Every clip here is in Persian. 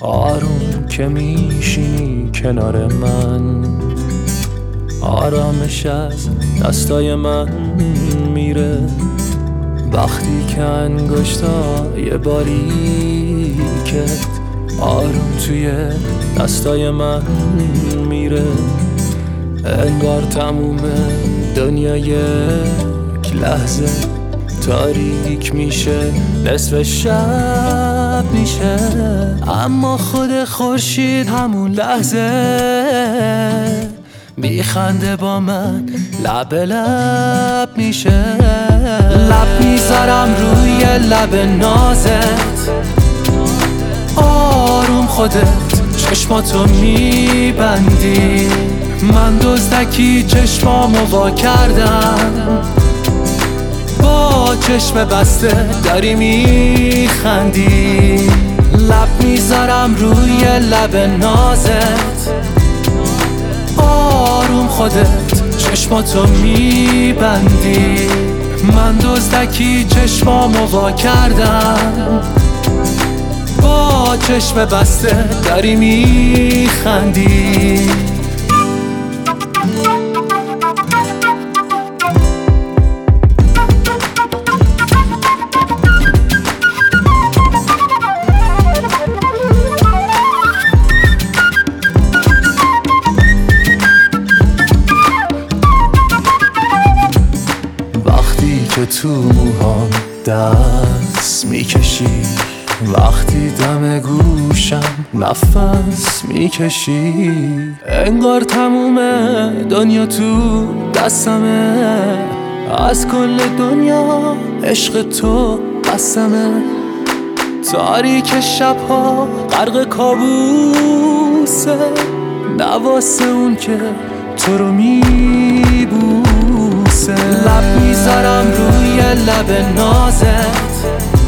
آروم که میشینی کنار من، آرامش از دستای من میره. وقتی که انگشتای باریکت آروم توی دستای من میره، انگار تموم دنیا یک لحظه تاریک میشه، نصف شب میشه. اما خود خورشید همون لحظه میخنده با من، لب لب میشه. لب میذارم روی لب نازت، آروم خودت چشماتو میبندی. من دزدکی چشمامو وا کردم، با چشم بسته داری میخندی. لب میذارم روی لب نازت، آروم خودت چشماتو میبندی. من دزدکی چشمامو وا کردم، با چشم بسته داری میخندی. که تو موهام دست میکشی، وقتی دم گوشم نفس میکشی، انگار تموم دنیا تو دستمه. از کل دنیا عشق تو قسمه. تاریک شبها غرق کابوسه، نواسه اون که تو رو میبوسه. لب میذارم روی لب نازت،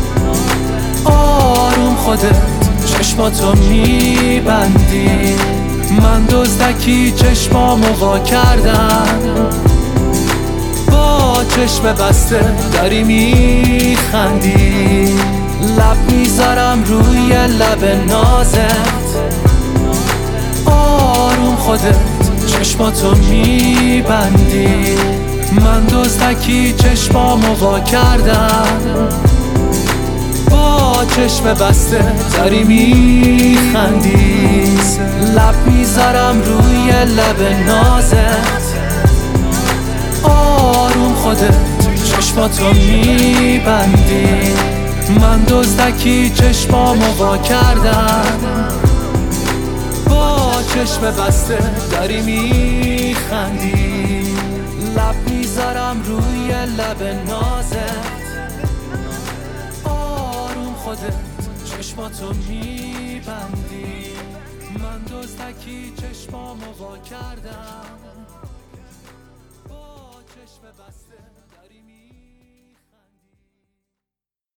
آروم خودت چشماتو میبندی. من دزدکی چشمامو وا کردم، با چشم بسته داری میخندی. لب میذارم روی لب نازت، آروم خودت چشماتو میبندی. من دزدکی چشمامو وا کردم، با چشم بسته داری میخندی. لب میذارم روی لب نازت، آروم خودت چشماتو میبندی. من دزدکی چشمامو وا کردم، با چشم بسته داری میخندی. لب میذارم روی لب نازت، آروم خودت چشماتو میبندی. من دزدکی چشمامو وا کردم.